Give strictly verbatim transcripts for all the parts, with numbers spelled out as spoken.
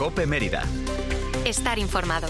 COPE Mérida. Estar informado.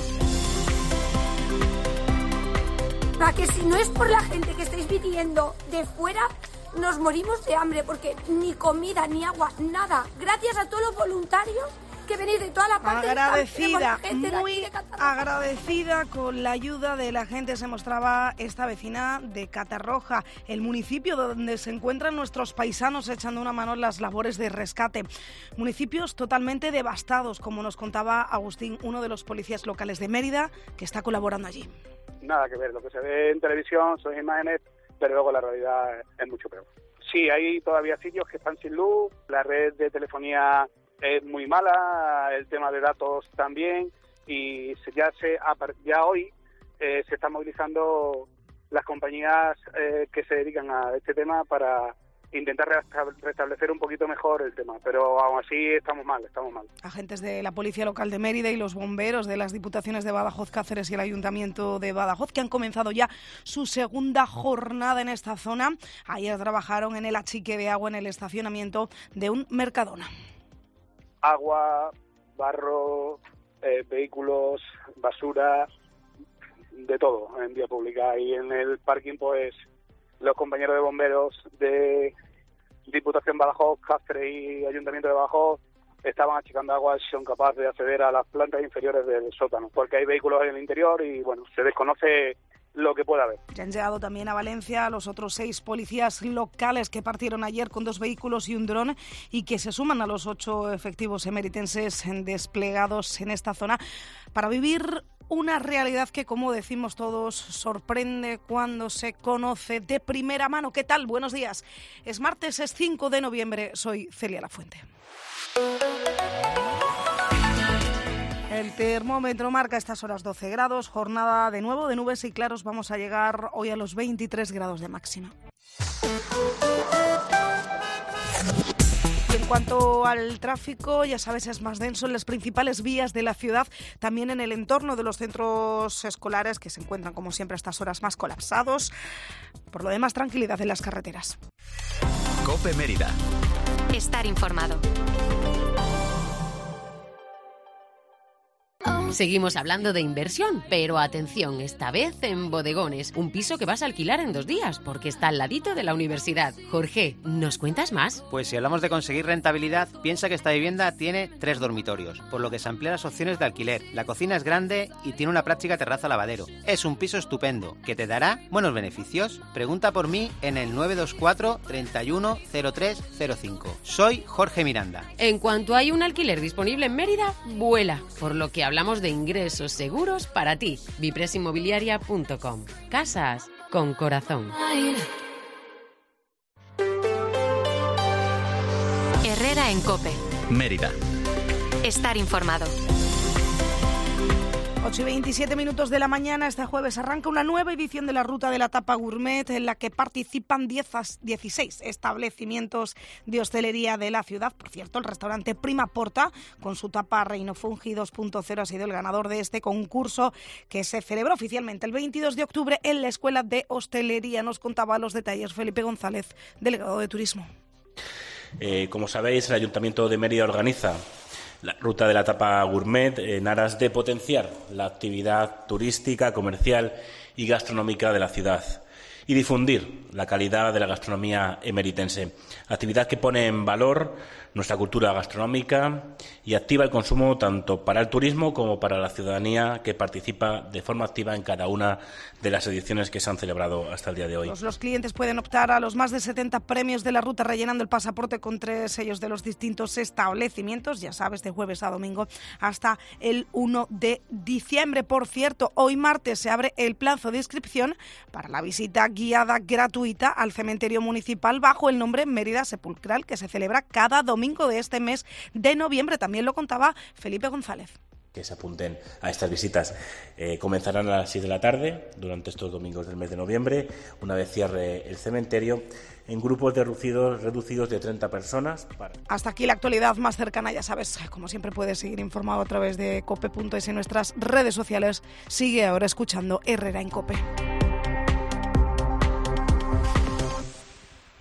A que si no es por la gente que estáis viniendo de fuera, nos morimos de hambre, porque ni comida, ni agua, nada. Gracias a todos los voluntarios que venís de toda la parte. Agradecida, muy agradecida con la ayuda de la gente se mostraba esta vecina de Catarroja, el municipio donde se encuentran nuestros paisanos echando una mano en las labores de rescate. Municipios totalmente devastados, como nos contaba Agustín, uno de los policías locales de Mérida, que está colaborando allí. Nada que ver, lo que se ve en televisión son imágenes, pero luego la realidad es mucho peor. Sí, hay todavía sitios que están sin luz, la red de telefonía es muy mala, el tema de datos también, y ya se ya hoy eh, se están movilizando las compañías eh, que se dedican a este tema para intentar restablecer un poquito mejor el tema, pero aún así estamos mal, estamos mal. Agentes de la Policía Local de Mérida y los bomberos de las Diputaciones de Badajoz, Cáceres y el Ayuntamiento de Badajoz, que han comenzado ya su segunda jornada en esta zona. Ayer trabajaron en el achique de agua en el estacionamiento de un Mercadona. Agua, barro, eh, vehículos, basura, de todo en vía pública. Y en el parking, pues, los compañeros de bomberos de Diputación Badajoz, Cáceres y Ayuntamiento de Badajoz estaban achicando agua y son capaces de acceder a las plantas inferiores del sótano, porque hay vehículos en el interior y, bueno, se desconoce lo que pueda haber. Ya han llegado también a Valencia los otros seis policías locales que partieron ayer con dos vehículos y un dron y que se suman a los ocho efectivos emeritenses desplegados en esta zona para vivir una realidad que, como decimos todos, sorprende cuando se conoce de primera mano. ¿Qué tal? Buenos días. Es martes, es cinco de noviembre. Soy Celia Lafuente. El termómetro marca estas horas doce grados, jornada de nuevo de nubes y claros. Vamos a llegar hoy a los veintitrés grados de máxima. Y en cuanto al tráfico, ya sabes, es más denso en las principales vías de la ciudad, también en el entorno de los centros escolares, que se encuentran, como siempre, a estas horas más colapsados. Por lo demás, tranquilidad en las carreteras. COPE Mérida. Estar informado. Seguimos hablando de inversión, pero atención, esta vez en Bodegones, un piso que vas a alquilar en dos días, porque está al ladito de la universidad. Jorge, ¿nos cuentas más? Pues si hablamos de conseguir rentabilidad, piensa que esta vivienda tiene tres dormitorios, por lo que se amplían las opciones de alquiler. La cocina es grande y tiene una práctica terraza lavadero. Es un piso estupendo, que te dará buenos beneficios. Pregunta por mí en el nueve dos cuatro, treinta y uno, cero tres cero cinco. Soy Jorge Miranda. En cuanto hay un alquiler disponible en Mérida, vuela, por lo que hablamos de ingresos seguros para ti. Vipres Inmobiliaria punto com. Casas con corazón. Herrera en COPE. Mérida. Estar informado. ocho y veintisiete minutos de la mañana, este jueves arranca una nueva edición de la Ruta de la Tapa Gourmet en la que participan dieciséis establecimientos de hostelería de la ciudad. Por cierto, el restaurante Prima Porta, con su tapa Reino Fungi dos punto cero, ha sido el ganador de este concurso que se celebra oficialmente el veintidós de octubre en la Escuela de Hostelería. Nos contaba los detalles Felipe González, delegado de Turismo. Eh, como sabéis, el Ayuntamiento de Mérida organiza la Ruta de la Tapa Gourmet en aras de potenciar la actividad turística, comercial y gastronómica de la ciudad y difundir la calidad de la gastronomía emeritense, actividad que pone en valor nuestra cultura gastronómica y activa el consumo tanto para el turismo como para la ciudadanía que participa de forma activa en cada una de las ediciones que se han celebrado hasta el día de hoy. Los, los clientes pueden optar a los más de setenta premios de la ruta rellenando el pasaporte con tres sellos de los distintos establecimientos, ya sabes, de jueves a domingo hasta el uno de diciembre. Por cierto, hoy martes se abre el plazo de inscripción para la visita guiada gratuita al cementerio municipal bajo el nombre Mérida Sepulcral, que se celebra cada domingo de este mes de noviembre. También lo contaba Felipe González. Que se apunten a estas visitas. Eh, comenzarán a las seis de la tarde durante estos domingos del mes de noviembre, una vez cierre el cementerio, en grupos de reducidos, reducidos de treinta personas. Para... Hasta aquí la actualidad más cercana, ya sabes, como siempre puedes seguir informado a través de cope punto es en nuestras redes sociales. Sigue ahora escuchando Herrera en COPE.